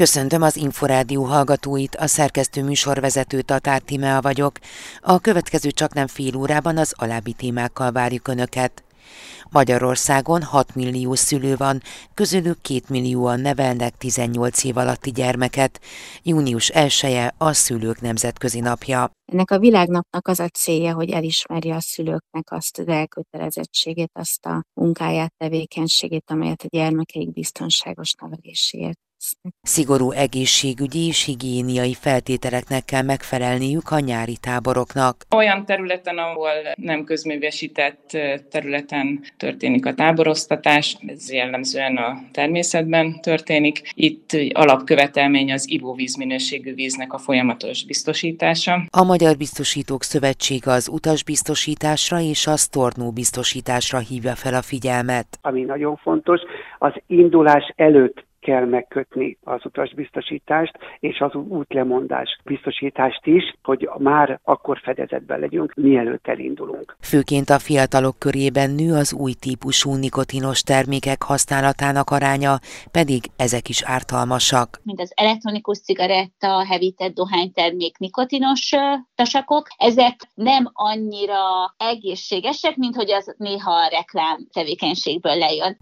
Köszöntöm az Inforádió hallgatóit, a szerkesztő műsorvezető Tatár Tímea vagyok. A következő csaknem fél órában az alábbi témákkal várjuk Önöket. Magyarországon 6 millió szülő van, közülük 2 millióan nevelnek 18 év alatti gyermeket. Június 1-e a Szülők Nemzetközi Napja. Ennek a világnapnak az a célja, hogy elismerje a szülőknek azt az elkötelezettségét, azt a munkáját, tevékenységét, amelyet a gyermekeik biztonságos neveléséért. Szigorú egészségügyi és higiéniai feltételeknek kell megfelelniük a nyári táboroknak. Olyan területen, ahol nem közművesített területen történik a táboroztatás, ez jellemzően a természetben történik. Itt alapkövetelmény az ivóvízminőségű víznek a folyamatos biztosítása. A Magyar Biztosítók Szövetsége az utasbiztosításra és a sztornóbiztosításra hívja fel a figyelmet. Ami nagyon fontos, az indulás előtt kell megkötni az utasbiztosítást és az útlemondás biztosítást is, hogy már akkor fedezetben legyünk, mielőtt elindulunk. Főként a fiatalok körében nő az új típusú nikotinos termékek használatának aránya, pedig ezek is ártalmasak. Mint az elektronikus cigaretta, hevített dohánytermék, nikotinos tasakok, ezek nem annyira egészségesek, mint hogy az néha a reklám tevékenységből lejön.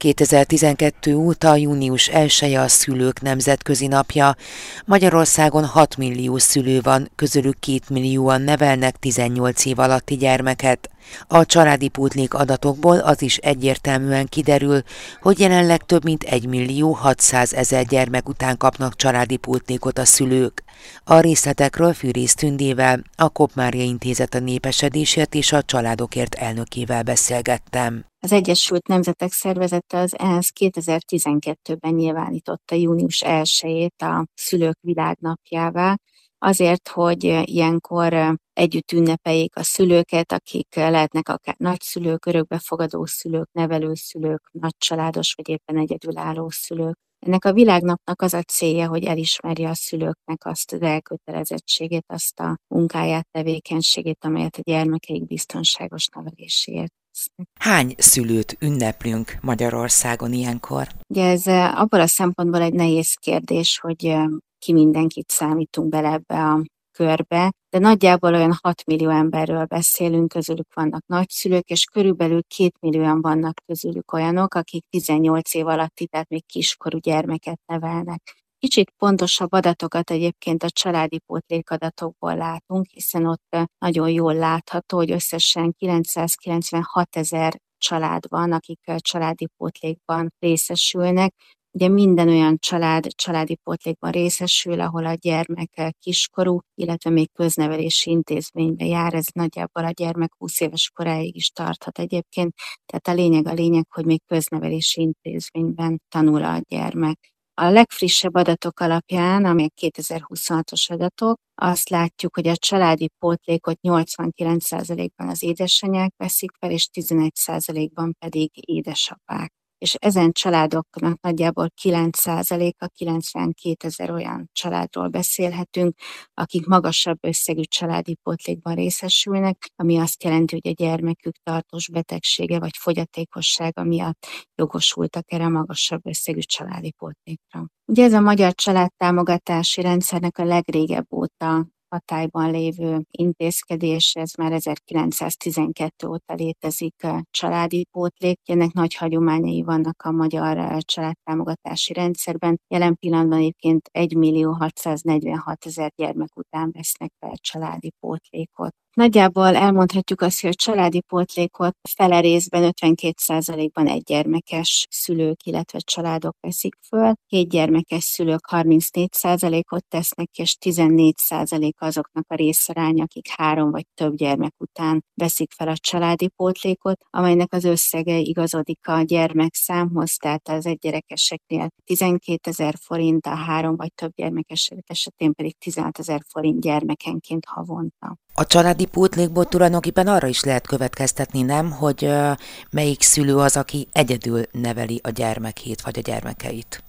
2012 óta június 1 a Szülők Nemzetközi Napja. Magyarországon 6 millió szülő van, közülük 2 millióan nevelnek 18 év alatti gyermeket. A családi pótlék adatokból az is egyértelműen kiderül, hogy jelenleg több mint 1 millió 600 000 gyermek után kapnak családi pótlékot a szülők. A részletekről Fűrész Tündével, a Kopp-Mária Intézet a népesedésért és a családokért elnökével beszélgettem. Az Egyesült Nemzetek Szervezete, az ENSZ 2012-ben nyilvánította június 1-ét a Szülők Világnapjává, azért, hogy ilyenkor együtt ünnepeljék a szülőket, akik lehetnek akár nagyszülők, örökbefogadó szülők, nevelőszülők, nagycsaládos vagy éppen egyedülálló szülők. Ennek a világnapnak az a célja, hogy elismerje a szülőknek azt az elkötelezettségét, azt a munkáját, tevékenységét, amelyet a gyermekeik biztonságos neveléséért. Hány szülőt ünneplünk Magyarországon ilyenkor? Ugye ez abból a szempontból egy nehéz kérdés, hogy ki mindenkit számítunk bele ebbe a körbe, de nagyjából olyan 6 millió emberről beszélünk, közülük vannak nagyszülők, és körülbelül 2 millióan vannak közülük olyanok, akik 18 év alatti, tehát még kiskorú gyermeket nevelnek. Kicsit pontosabb adatokat egyébként a családi pótlék adatokból látunk, hiszen ott nagyon jól látható, hogy összesen 996 000 család van, akik családi pótlékban részesülnek. Ugye minden olyan családi pótlékban részesül, ahol a gyermek kiskorú, illetve még köznevelési intézménybe jár, ez nagyjából a gyermek 20 éves koráig is tarthat egyébként, tehát a lényeg, hogy még köznevelési intézményben tanul a gyermek. A legfrissebb adatok alapján, amelyek 2026-os adatok, azt látjuk, hogy a családi pótlékot 89%-ban az édesanyák veszik fel, és 11%-ban pedig édesapák. És ezen családoknak nagyjából 9%-a, 92 000 olyan családról beszélhetünk, akik magasabb összegű családi pótlékban részesülnek, ami azt jelenti, hogy a gyermekük tartós betegsége vagy fogyatékossága miatt jogosultak erre a magasabb összegű családi pótlékra. Ugye ez a magyar családtámogatási rendszernek a legrégebb óta hatályban lévő intézkedés, ez már 1912 óta létezik a családi pótlék. Ennek nagy hagyományai vannak a magyar családtámogatási rendszerben. Jelen pillanatban egyébként 1 646 000 gyermek után vesznek fel családi pótlékot. Nagyjából elmondhatjuk azt, hogy a családi pótlékot fele részben 52%-ban egygyermekes szülők, illetve családok veszik föl, 2 gyermekes szülők 34%-ot tesznek, és 14% azoknak a részaránya, akik 3 vagy több gyermek után veszik fel a családi pótlékot, amelynek az összege igazodik a gyermekszámhoz, tehát az egygyerekeseknél 12 000 forint, a 3 vagy több gyermekesek esetén pedig 16 000 forint gyermekenként havonta. A családi pótlékból tulajdonképpen arra is lehet következtetni, nem, hogy melyik szülő az, aki egyedül neveli a gyermekét vagy a gyermekeit?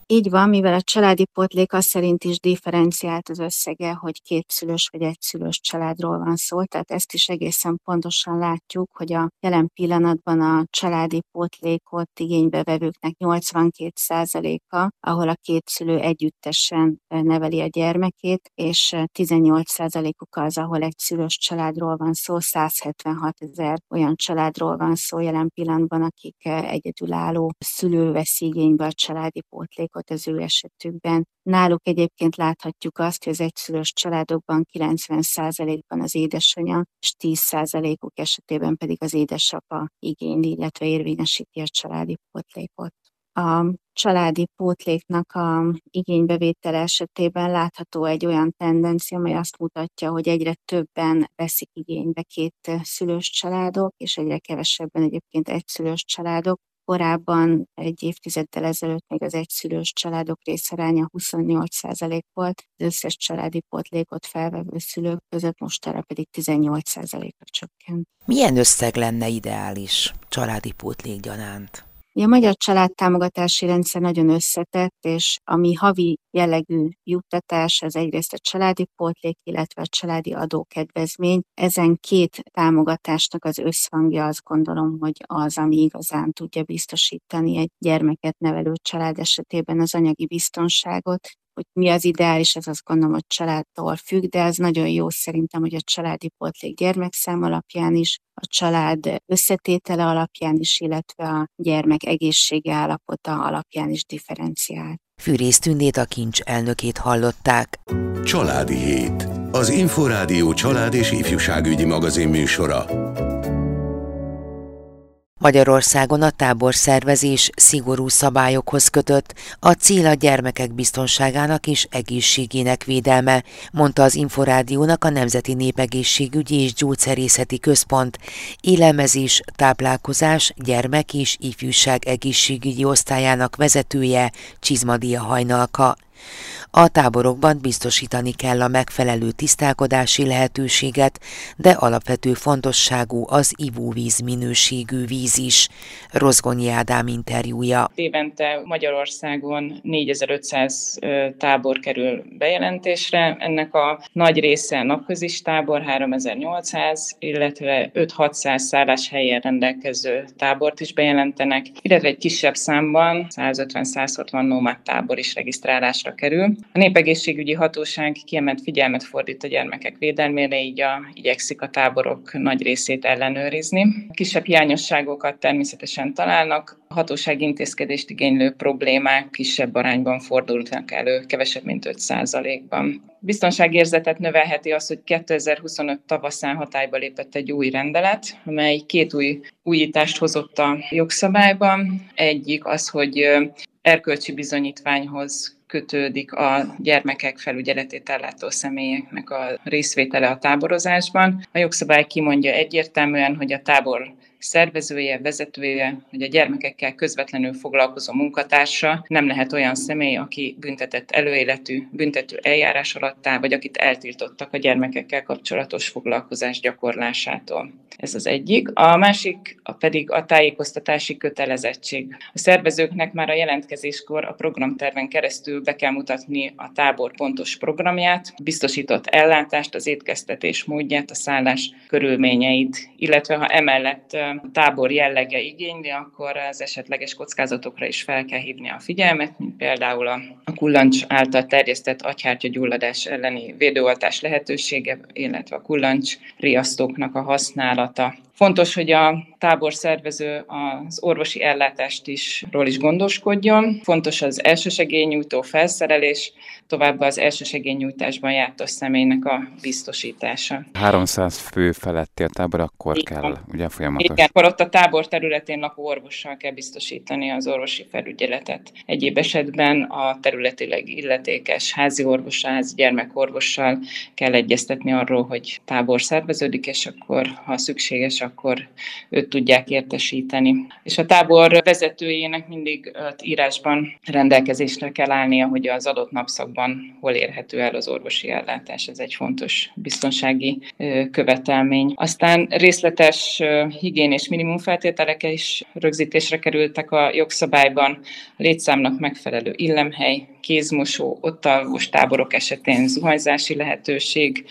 Így van, mivel a családi pótlék az szerint is differenciált az összege, hogy kétszülős vagy egyszülős családról van szó, tehát ezt is egészen pontosan látjuk, hogy a jelen pillanatban a családi pótlékot igénybevevőknek 82%-a, ahol a két szülő együttesen neveli a gyermekét, és 18%-uk az, ahol egyszülős családról van szó, 176 000 olyan családról van szó jelen pillanatban, akik egyedülálló szülő veszi igénybe a családi pótlékot az ő esetükben. Náluk egyébként láthatjuk azt, hogy az egyszülős családokban 90%-ban az édesanyja, és 10%-uk esetében pedig az édesapa igényli, illetve érvényesíti a családi pótlékot. A családi pótléknak a igénybevétele esetében látható egy olyan tendencia, amely azt mutatja, hogy egyre többen veszik igénybe két szülős családok, és egyre kevesebben egyébként egyszülős családok. Korábban egy évtizeddel ezelőtt még az egyszülős családok részaránya 28% volt, az összes családi pótlékot felvevő szülők között mostanra pedig 18%-ra csökkent. Milyen összeg lenne ideális családi pótlék gyanánt? A magyar családtámogatási rendszer nagyon összetett, és ami havi jellegű juttatás, az egyrészt a családi pótlék, illetve a családi adókedvezmény. Ezen két támogatásnak az összhangja, azt gondolom, hogy az, ami igazán tudja biztosítani egy gyermeket nevelő család esetében az anyagi biztonságot. Hogy mi az ideális, ez azt gondolom, hogy családtól függ, de ez nagyon jó szerintem, hogy a családi pótlék gyermekszám alapján is, a család összetétele alapján is, illetve a gyermek egészsége állapota alapján is differenciál. Fűrész Tündét, a Kincs elnökét hallották. Családi Hét. Az Inforádió család és ifjúságügyi magazin műsora. Magyarországon a táborszervezés szigorú szabályokhoz kötött, a cél a gyermekek biztonságának és egészségének védelme, mondta az Inforádiónak a Nemzeti Népegészségügyi és Gyógyszerészeti Központ élelmezés, táplálkozás, gyermek és ifjúság egészségügyi osztályának vezetője, Csizmadia Hajnalka. A táborokban biztosítani kell a megfelelő tisztálkodási lehetőséget, de alapvető fontosságú az ivóvíz minőségű víz is. Rozgonyi Ádám interjúja. Évente Magyarországon 4500 tábor kerül bejelentésre, ennek a nagy része napközis tábor, 3800, illetve 5-600 szálláshelyen rendelkező tábort is bejelentenek, illetve egy kisebb számban 150-160 nómád tábor is regisztrálásra kerül. A Népegészségügyi Hatóság kiemelt figyelmet fordít a gyermekek védelmére, így igyekszik a táborok nagy részét ellenőrizni. Kisebb hiányosságokat természetesen találnak, a hatóság intézkedést igénylő problémák kisebb arányban fordulnak elő, kevesebb mint 5%-ban. Biztonságérzetet növelheti az, hogy 2025 tavaszán hatályba lépett egy új rendelet, amely két új újítást hozott a jogszabályban. Egyik az, hogy erkölcsi bizonyítványhoz kötődik a gyermekek felügyeletét ellátó személyeknek a részvétele a táborozásban. A jogszabály kimondja egyértelműen, hogy a tábor szervezője, vezetője, hogy a gyermekekkel közvetlenül foglalkozó munkatársa nem lehet olyan személy, aki büntetett előéletű, büntető eljárás alatt áll, vagy akit eltiltottak a gyermekekkel kapcsolatos foglalkozás gyakorlásától. Ez az egyik. A másik pedig a tájékoztatási kötelezettség. A szervezőknek már a jelentkezéskor a programterven keresztül be kell mutatni a tábor pontos programját, biztosított ellátást, az étkeztetés módját, a szállás körülményeit, illetve ha emellett a tábor jellege igényli, akkor az esetleges kockázatokra is fel kell hívni a figyelmet, mint például a kullancs által terjesztett agyhártyagyulladás elleni védőoltás lehetősége, illetve a kullancs riasztóknak a használata. Fontos, hogy a táborszervező az orvosi ellátást ról is gondoskodjon. Fontos az elsősegélynyújtó felszerelés, továbbá az elsősegélynyújtásban jártas személynek a biztosítása. 300 fő feletti a tábor, akkor kell, ugye folyamatos. Igen, akkor ott a tábor területén lakó orvossal kell biztosítani az orvosi felügyeletet. Egyéb esetben a területileg illetékes házi orvossal, házi gyermekorvossal kell egyeztetni arról, hogy tábor szerveződik, és akkor, ha szükséges, akkor őt tudják értesíteni. És a tábor vezetőjének mindig írásban rendelkezésre kell állnia, hogy az adott napszakban hol érhető el az orvosi ellátás. Ez egy fontos biztonsági követelmény. Aztán részletes higiénés minimumfeltételek is rögzítésre kerültek a jogszabályban. A létszámnak megfelelő illemhely, kézmosó, ott alvós táborok esetén zuhanyzási lehetőség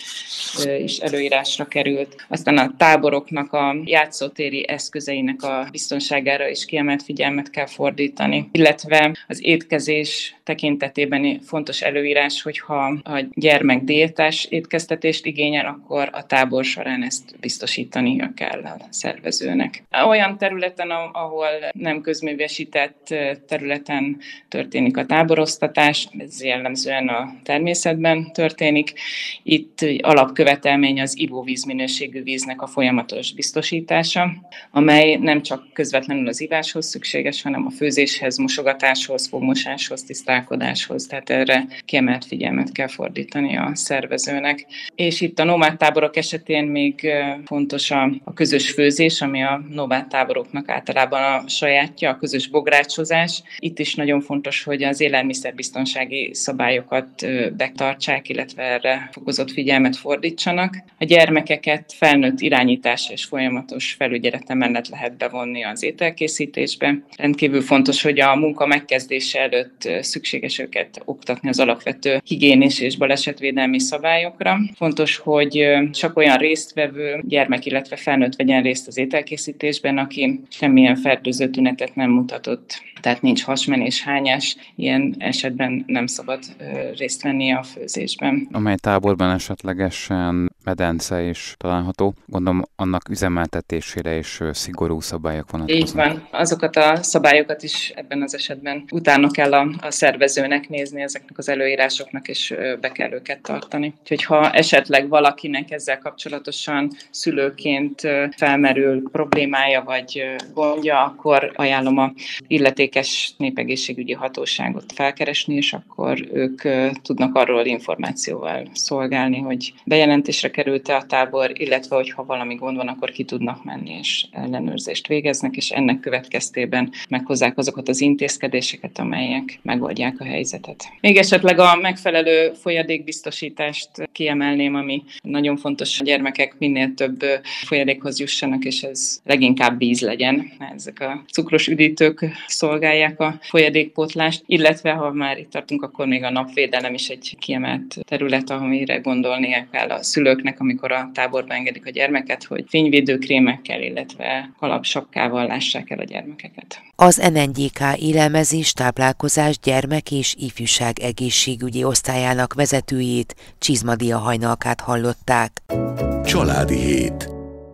is előírásra került. Aztán a táboroknak a játszótéri eszközeinek a biztonságára is kiemelt figyelmet kell fordítani. Illetve az étkezés tekintetében fontos előírás, hogyha a gyermek diétás étkeztetést igényel, akkor a tábor során ezt biztosítania kell a szervezőnek. Olyan területen, ahol nem közművesített területen történik a táboroztatás, ez jellemzően a természetben történik. Itt alapkövetelmény az ivóvíz minőségű víznek a folyamatos biztosítása, amely nem csak közvetlenül az iváshoz szükséges, hanem a főzéshez, mosogatáshoz, fogmosáshoz, tisztálkodáshoz. Tehát erre kiemelt figyelmet kell fordítani a szervezőnek. És itt a nomád táborok esetén még fontos a közös főzés, ami a nomád táboroknak általában a sajátja, a közös bográcsozás. Itt is nagyon fontos, hogy az élelmiszerbiztonsági szabályokat betartsák, illetve erre fokozott figyelmet fordítsanak. A gyermekeket felnőtt irányítása és folyamatos felügyelete mellett lehet bevonni az ételkészítésbe. Rendkívül fontos, hogy a munka megkezdése előtt szükséges őket oktatni az alapvető higiénés és balesetvédelmi szabályokra. Fontos, hogy csak olyan résztvevő gyermek, illetve felnőtt vegyen részt az ételkészítésben, aki semmilyen fertőző tünetet nem mutatott. Tehát nincs hasmenés, hányás, ilyen esetben nem szabad részt vennie a főzésben. Amely táborban esetlegesen medence is található, gondolom annak üzemeltetésére is szigorú szabályok vonatkoznak. Így van. Azokat a szabályokat is ebben az esetben utána kell a szervezőnek nézni ezeknek az előírásoknak, és be kell őket tartani. Úgyhogy ha esetleg valakinek ezzel kapcsolatosan szülőként felmerül problémája vagy gondja, akkor ajánlom a illetékes népegészségügyi hatóságot felkeresni, és akkor ők tudnak arról információval szolgálni, hogy bejelentésre került-e a tábor, illetve hogyha valami gond van, akkor ki tudnak menni és ellenőrzést végeznek, és ennek következtében meghozzák azokat az intézkedéseket, amelyek megoldják a helyzetet. Még esetleg a megfelelő folyadékbiztosítást kiemelném, ami nagyon fontos, a gyermekek minél több folyadékhoz jussanak, és ez leginkább víz legyen. Ezek a cukros üdítők szolgálják a folyadékpótlást, illetve ha már itt tartunk, akkor még a napvédelem is egy kiemelt terület, amire gondolnia kell a szülőknek, amikor a táborba engedik a gyermeket, hogy fényvédőkrémekkel, illetve kalapsapkával lássák el a gyermekeket. Az NNGK élelmezés, táplálkozás, gyermek és ifjúság egészségügyi osztályának vezetőjét, Csizmadia Hajnalkát hallották. Családi hét.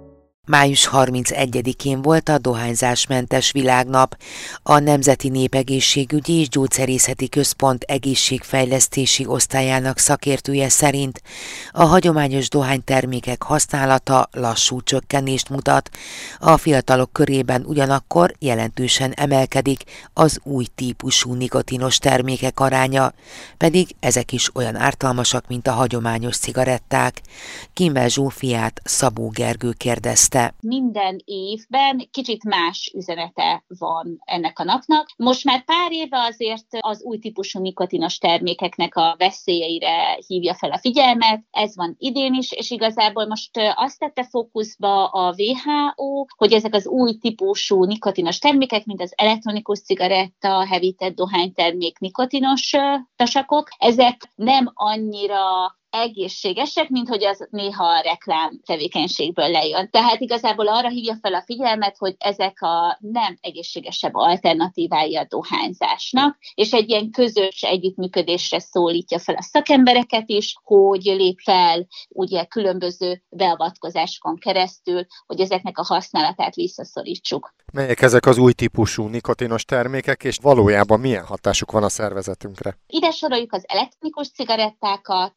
Május 31-én volt a dohányzásmentes világnap. A Nemzeti Népegészségügyi és Gyógyszerészeti Központ egészségfejlesztési osztályának szakértője szerint a hagyományos dohánytermékek használata lassú csökkenést mutat, a fiatalok körében ugyanakkor jelentősen emelkedik az új típusú nikotinos termékek aránya, pedig ezek is olyan ártalmasak, mint a hagyományos cigaretták. Kimmel Zsófiát Szabó Gergő kérdezte. Minden évben kicsit más üzenete van ennek a napnak. Most már pár éve azért az új típusú nikotinos termékeknek a veszélyeire hívja fel a figyelmet. Ez van idén is, és igazából most azt tette fókuszba a WHO, hogy ezek az új típusú nikotinos termékek, mint az elektronikus cigaretta, hevített dohánytermék, nikotinos tasakok, ezek nem annyira egészségesek, mint hogy az néha a reklám tevékenységből lejön. Tehát igazából arra hívja fel a figyelmet, hogy ezek a nem egészségesebb alternatívái a dohányzásnak, és egy ilyen közös együttműködésre szólítja fel a szakembereket is, hogy lép fel ugye különböző beavatkozásokon keresztül, hogy ezeknek a használatát visszaszorítsuk. Melyek ezek az új típusú nikotinos termékek, és valójában milyen hatásuk van a szervezetünkre? Ide soroljuk az elektronikus cigarettákat, a hevített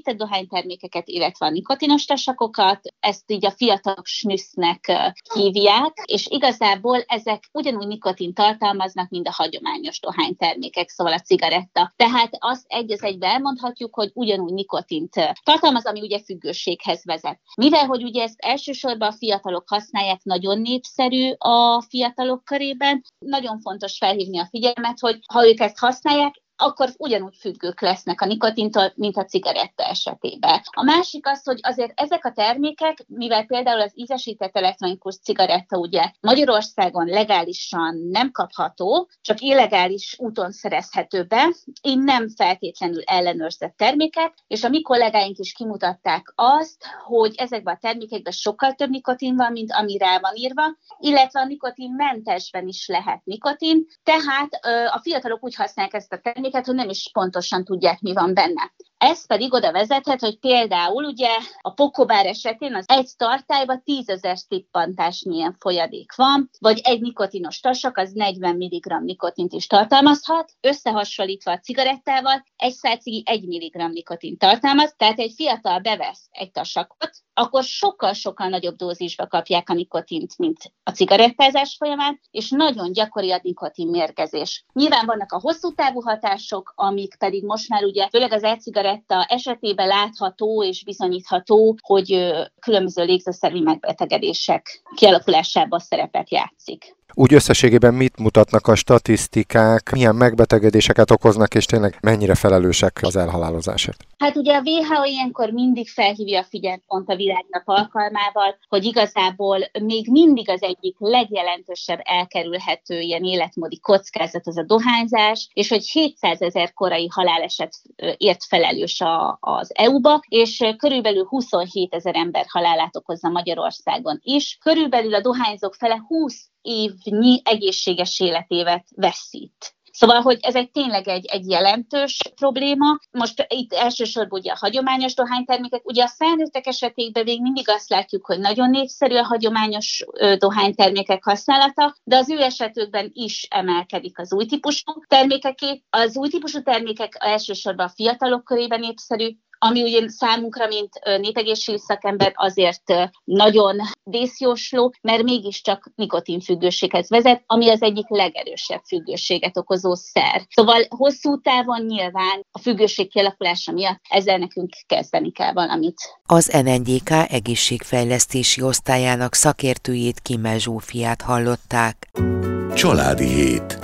hevített dohánytermékeket, illetve a nikotinos tasakokat, ezt így a fiatalok snüsznek hívják, és igazából ezek ugyanúgy nikotint tartalmaznak, mint a hagyományos dohánytermékek, szóval a cigaretta. Tehát azt egy az egybe elmondhatjuk, hogy ugyanúgy nikotint tartalmaz, ami ugye függőséghez vezet. Mivel, hogy ugye ezt elsősorban a fiatalok használják, nagyon népszerű a fiatalok körében, nagyon fontos felhívni a figyelmet, hogy ha ők ezt használják, akkor ugyanúgy függők lesznek a nikotintól, mint a cigaretta esetében. A másik az, hogy azért ezek a termékek, mivel például az ízesített elektronikus cigaretta ugye Magyarországon legálisan nem kapható, csak illegális úton szerezhető be, így nem feltétlenül ellenőrzött termékek, és a mi kollégáink is kimutatták azt, hogy ezekben a termékekben sokkal több nikotin van, mint ami rá van írva, illetve a nikotinmentesben is lehet nikotin, tehát a fiatalok úgy használják ezt a terméket, hogy nem is pontosan tudják, mi van benne. Ez pedig oda vezethet, hogy például ugye a pokobár esetén az egy tartályban 10 000 szippantásnyi ilyen folyadék van, vagy egy nikotinos tasak, az 40 mg nikotint is tartalmazhat, összehasonlítva a cigarettával, egy szálcigi 1 mg nikotint tartalmaz, tehát egy fiatal bevesz egy tasakot, akkor sokkal-sokkal nagyobb dózisba kapják a nikotint, mint a cigarettázás folyamán, és nagyon gyakori a nikotinmérgezés. Nyilván vannak a hosszú távú hatások, amik pedig most már ugye, főleg az e-cigaretta esetében látható és bizonyítható, hogy különböző légzőszervi megbetegedések kialakulásában szerepet játszik. Úgy összességében mit mutatnak a statisztikák, milyen megbetegedéseket okoznak, és tényleg mennyire felelősek az elhalálozásért? Hát ugye a WHO ilyenkor mindig felhívja a figyelmet pont a világnap alkalmával, hogy igazából még mindig az egyik legjelentősebb elkerülhető ilyen életmódi kockázat az a dohányzás, és hogy 700 000 korai haláleset ért felelős az EU-ba, és körülbelül 27 000 ember halálát okozza Magyarországon is. Körülbelül a dohányzók fele 20 évnyi egészséges életévet veszít. Szóval, hogy ez tényleg egy jelentős probléma. Most itt elsősorban ugye a hagyományos dohánytermékek, ugye a felnőttek esetében még mindig azt látjuk, hogy nagyon népszerű a hagyományos dohánytermékek használata, de az ő esetükben is emelkedik az új típusú termékeké. Az új típusú termékek elsősorban a fiatalok körében népszerű, ami ugye számunkra, mint népegészségügyi szakember azért nagyon vészjósló, mert mégiscsak nikotinfüggőséghez vezet, ami az egyik legerősebb függőséget okozó szer. Szóval hosszú távon nyilván a függőség kialakulása miatt ezzel nekünk kezdeni kell valamit. Az NNGK egészségfejlesztési osztályának szakértőjét, Kimmel Zsófiát hallották. Családi hét.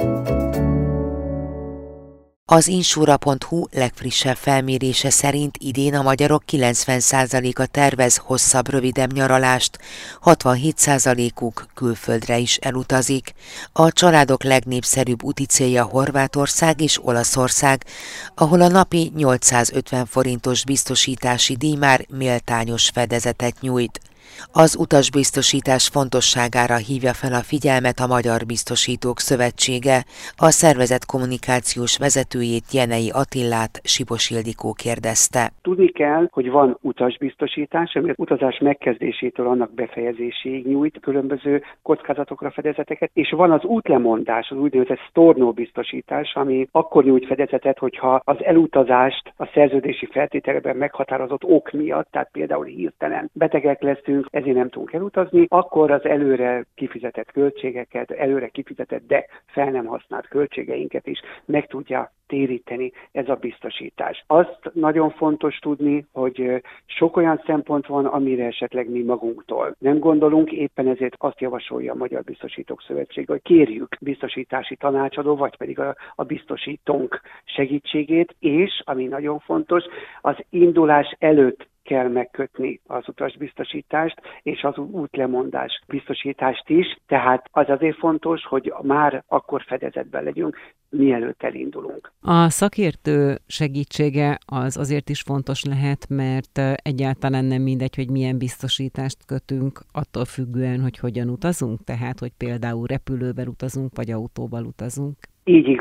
Az Insura.hu legfrissebb felmérése szerint idén a magyarok 90%-a tervez hosszabb, rövidebb nyaralást, 67%-uk külföldre is elutazik. A családok legnépszerűbb úti célja Horvátország és Olaszország, ahol a napi 850 forintos biztosítási díj már méltányos fedezetet nyújt. Az utasbiztosítás fontosságára hívja fel a figyelmet a Magyar Biztosítók Szövetsége. A szervezet kommunikációs vezetőjét, Jenei Attillát Sipos Ildikó kérdezte. Tudni kell, hogy van utasbiztosítás, ami az utazás megkezdésétől annak befejezéséig nyújt különböző kockázatokra fedezeteket, és van az útlemondás, az úgynevezett storno biztosítás, ami akkor nyújt fedezetet, hogyha az elutazást a szerződési feltételekben meghatározott ok miatt, tehát például hirtelen betegek leszünk, ezért nem tudunk elutazni, akkor az előre kifizetett költségeket, előre kifizetett, de fel nem használt költségeinket is meg tudja téríteni ez a biztosítás. Azt nagyon fontos tudni, hogy sok olyan szempont van, amire esetleg mi magunktól nem gondolunk, éppen ezért azt javasolja a Magyar Biztosítók Szövetsége, hogy kérjük biztosítási tanácsadó, vagy pedig a biztosítónk segítségét, és, ami nagyon fontos, az indulás előtt kell megkötni az utasbiztosítást és az útlemondás biztosítást is, tehát az azért fontos, hogy már akkor fedezetben legyünk, mielőtt elindulunk. A szakértő segítsége az azért is fontos lehet, mert egyáltalán nem mindegy, hogy milyen biztosítást kötünk, attól függően, hogy hogyan utazunk, tehát hogy például repülővel utazunk, vagy autóval utazunk. Így igaz,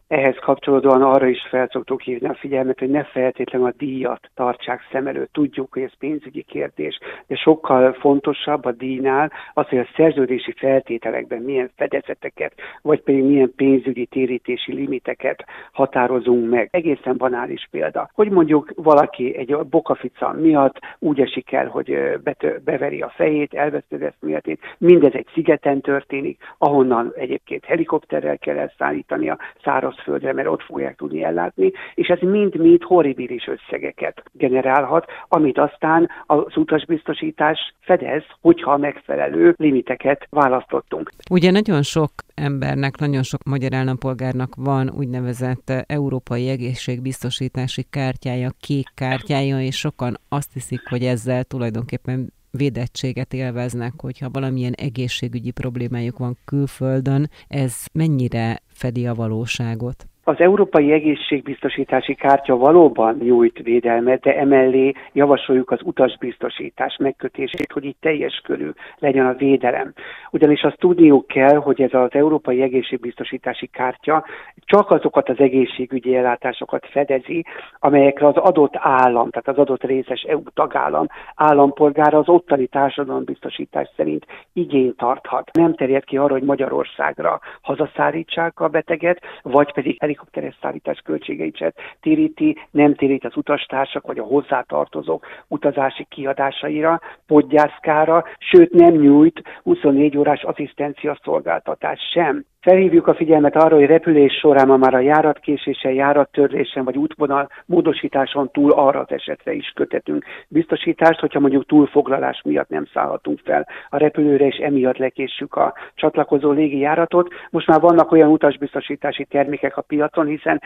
Ehhez kapcsolódóan arra is fel szoktuk hívni a figyelmet, hogy ne feltétlenül a díjat tartsák szem előtt. Tudjuk, hogy ez pénzügyi kérdés, de sokkal fontosabb a díjnál az, hogy a szerződési feltételekben milyen fedezeteket, vagy pedig milyen pénzügyi térítési limiteket határozunk meg. Egészen banális példa, hogy mondjuk valaki egy bokafica miatt úgy esik el, hogy beveri a fejét, elveszti az eszméletét, mindez egy szigeten történik, ahonnan egyébként helikopterrel kell elszállítani a szárazföldre, mert ott fogják tudni ellátni, és ez mind-mind horribilis összegeket generálhat, amit aztán az utasbiztosítás fedez, hogyha megfelelő limiteket választottunk. Ugye nagyon sok embernek, nagyon sok magyar állampolgárnak van úgynevezett európai egészségbiztosítási kártyája, kék kártyája, és sokan azt hiszik, hogy ezzel tulajdonképpen védettséget élveznek, hogyha valamilyen egészségügyi problémájuk van külföldön, ez mennyire fedi a valóságot? Az Európai Egészségbiztosítási Kártya valóban nyújt védelmet, de emellé javasoljuk az utasbiztosítás megkötését, hogy így teljes körű legyen a védelem. Ugyanis azt tudniuk kell, hogy ez az Európai Egészségbiztosítási Kártya csak azokat az egészségügyi ellátásokat fedezi, amelyekre az adott állam, tehát az adott részes EU tagállam állampolgára az ottani társadalombiztosítás szerint igényt tarthat. Nem terjed ki arra, hogy Magyarországra hazaszállítsák a beteget, vagy pedig helikopteres szállítás költségeit se téríti, nem térít az utastársak vagy a hozzátartozók utazási kiadásaira, podgyászkára, sőt nem nyújt 24 órás asszisztencia szolgáltatás sem. Felhívjuk a figyelmet arra, hogy repülés során ma már a járatkésésen, járattörlésen vagy útvonal módosításon túl arra az esetre is köthetünk biztosítást, hogyha mondjuk túlfoglalás miatt nem szállhatunk fel a repülőre, és emiatt lekéssük a csatlakozó légijáratot. Most már vannak olyan utasbiztosítási termékek a piacon, hiszen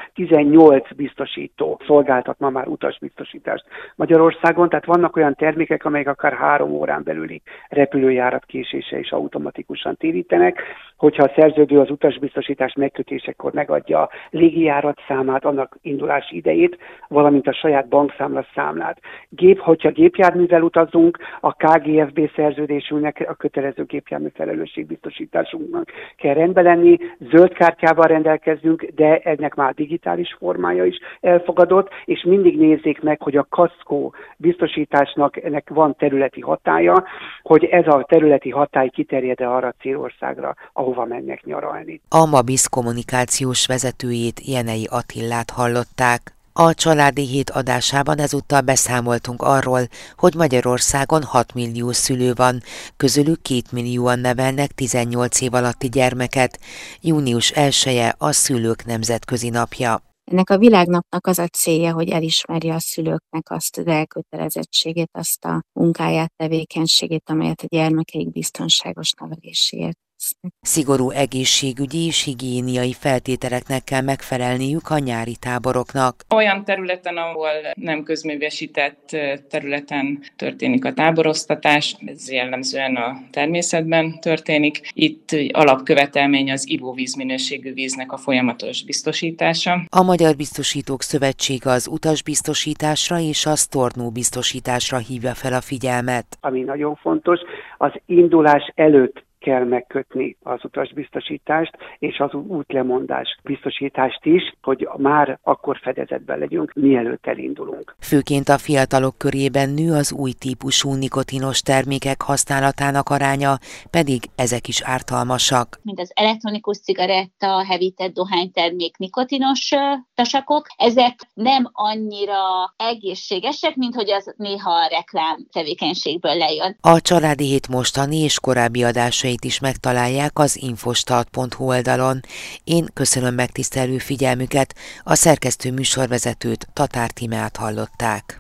18 biztosító szolgáltat ma már utasbiztosítást Magyarországon, tehát vannak olyan termékek, amelyek akár 3 órán belüli repülőjáratkésése is automatikusan térítenek. Hogyha a szerződő az utasbiztosítás megkötésekor megadja a légijárat számát, annak indulási idejét, valamint a saját bankszámla számlát. Hogyha gépjárművel utazunk, a KGFB szerződésünknek, a kötelező gépjármű felelősségbiztosításunknak kell rendben lenni, zöld kártyával rendelkezünk, de ennek már digitális formája is elfogadott, és mindig nézzék meg, hogy a kaszkó biztosításnak ennek van területi hatálya, hogy ez a területi hatály kiterjed-e arra a célországra, ahova mennek nyaralni. A Mabisz kommunikációs vezetőjét, Jenei Attillát hallották. A Családi Hét adásában ezúttal beszámoltunk arról, hogy Magyarországon 6 millió szülő van, közülük 2 millióan nevelnek 18 év alatti gyermeket. Június 1-e a Szülők Nemzetközi Napja. Ennek a világnapnak az a célja, hogy elismerje a szülőknek azt az elkötelezettségét, azt a munkáját, tevékenységét, amelyet a gyermekeik biztonságos neveléséért. Szigorú egészségügyi és higiéniai feltételeknek kell megfelelniük a nyári táboroknak. Olyan területen, ahol nem közművesített területen történik a táboroztatás, ez jellemzően a természetben történik. Itt alapkövetelmény az ivóvízminőségű víznek a folyamatos biztosítása. A Magyar Biztosítók Szövetsége az utasbiztosításra és a sztornóbiztosításra hívja fel a figyelmet. Ami nagyon fontos, az indulás előtt kell megkötni az utasbiztosítást és az útlemondás biztosítást is, hogy már akkor fedezetben legyünk, mielőtt elindulunk. Főként a fiatalok körében nő az új típusú nikotinos termékek használatának aránya, pedig ezek is ártalmasak. Mint az elektronikus cigaretta, hevített dohánytermék, nikotinos tasakok, ezek nem annyira egészségesek, mint hogy az néha a reklám tevékenységből lejön. A Családi Hét mostani és korábbi adásai is megtalálják az infostart.hu oldalon. Én köszönöm megtisztelő figyelmüket, a szerkesztő műsorvezetőt, Tatár Tímeát hallották.